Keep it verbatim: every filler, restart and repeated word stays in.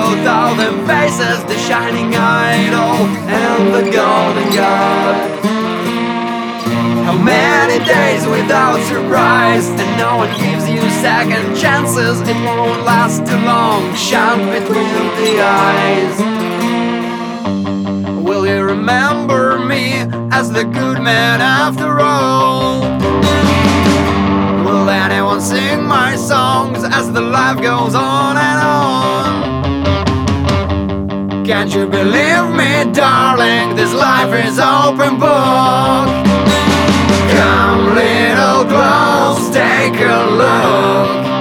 thousand faces, the shining idol and the golden god. How many days without surprise, and no one gives you second chances. It won't last too long, shine between the eyes. Will you remember me as the good man after all? Will anyone sing my songs as the life goes on and on? Can't you believe me, darling, this life is open book. Come little close, take a look.